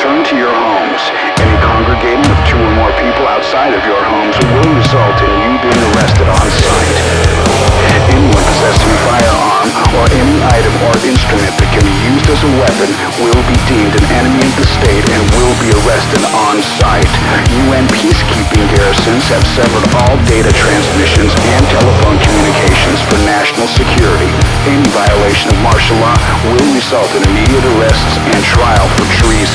return to your homes. Any congregating of 2 or more people outside of your homes will result in you being arrested on site. Anyone possessing a firearm or any item or instrument that can be used as a weapon will be deemed an enemy of the state and will be arrested on site. UN peacekeeping garrisons have severed all data transmissions and telephone communications for national security. Any violation of martial law will result in immediate arrests and trial for treason.